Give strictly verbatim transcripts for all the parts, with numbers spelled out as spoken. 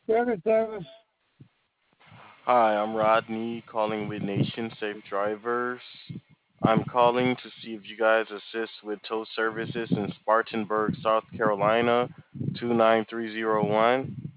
Service, service. Hi, I'm Rodney calling with Nation Safe Drivers. I'm calling to see if you guys assist with tow services in Spartanburg, South Carolina, two nine three zero one.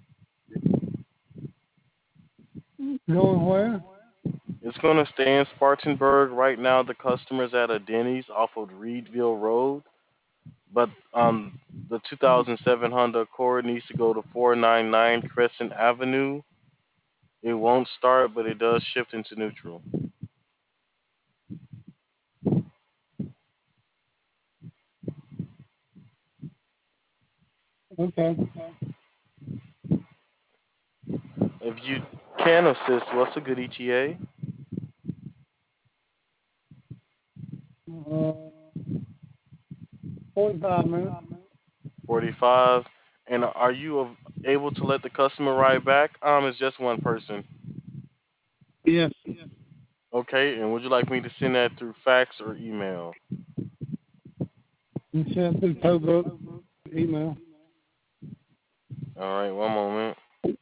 Going where? It's going to stay in Spartanburg. Right now, the customer's at a Denny's off of Reedville Road, but um, the two thousand seven Honda Accord needs to go to four ninety-nine Crescent Avenue. It won't start, but it does shift into neutral. Okay. If you can assist, what's a good E T A? Uh, forty-five minutes. forty-five. And are you av- able to let the customer ride back? Um, it's just one person. Yes. Okay, and would you like me to send that through fax or email? You sent through Towbook email. All right, one moment.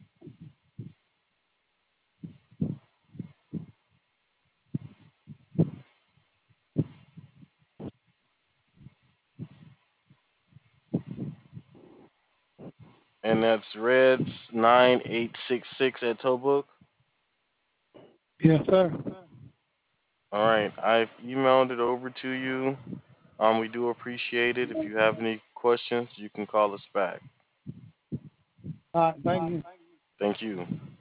And that's Reds nine eight six six at Tobook. Yes, sir. All right, I've emailed it over to you. Um, we do appreciate it. If you have any questions, you can call us back. All right. Thank you. Thank you.